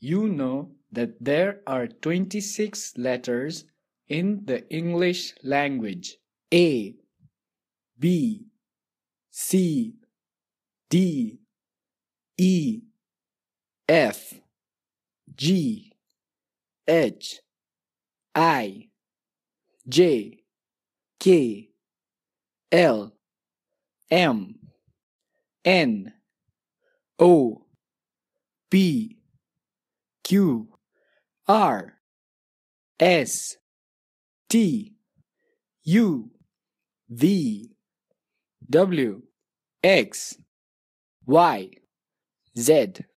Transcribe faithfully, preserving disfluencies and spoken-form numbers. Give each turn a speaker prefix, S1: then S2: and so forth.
S1: You know that there are twenty-six letters in the English language. A, B, C, D, E, F, G, H, I, J, K, L, M, N, O, P, Q, R, S, T, U, V, W, X, Y, Z.